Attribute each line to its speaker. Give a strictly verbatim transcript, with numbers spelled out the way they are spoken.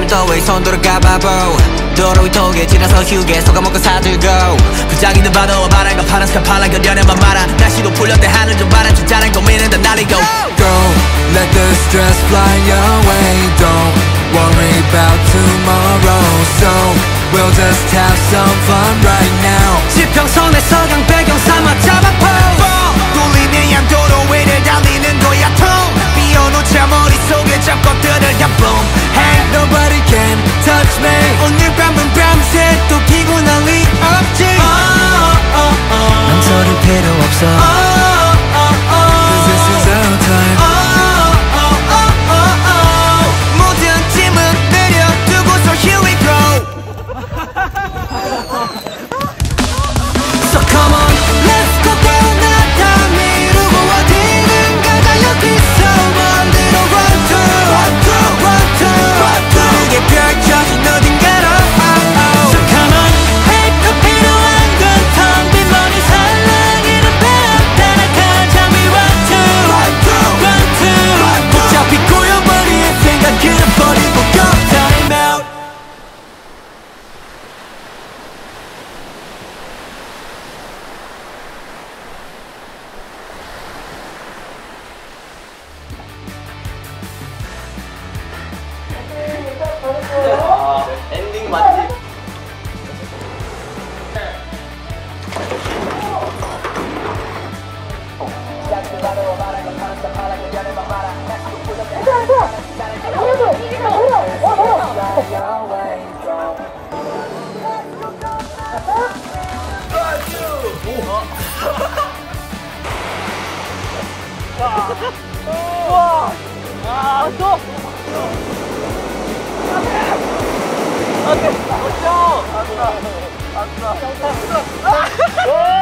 Speaker 1: 더위 손 들어가봐보 도로 위 톡에 지나서 휴게소가 먹고 사들고 부장이는 봐도 바람과 파란 스카팔라 그려내만 말아 날씨도 풀렸대 하늘 좀 바라주자는 고민은 다 날리고
Speaker 2: Go, let the stress fly away. Don't worry about tomorrow. So we'll just have some fun right now.
Speaker 1: 지평선에 서강 배경 삼아 잡아보 뚫리면 양도로 위를 달리는 거야 통 비워놓자 머릿속에 잡것들을 야 boom
Speaker 2: Hey, nobody can touch me.
Speaker 1: 오늘 밤은 밤새 또 피곤할 리 없지
Speaker 2: 망설일 필요 없어. Cause this is our time.
Speaker 1: 모든 짐은 내려두고서 here we go So come on, let's go 깨어나다 미루고 어디는 가자 여기서 만들어 run to run to run to run to 그게 펼쳐진 어딘가로 So come on, 헤이크 필요한 건 텅 빈 머리 살랑이는 배업 따라가자 we run to run to run to run to 복잡히 꼬여버린 생각은 버리고 go time out
Speaker 3: 엔딩 맛집. 우와! 아, 또! 안 돼! 안 돼! 안 돼! 안 돼! 안 돼!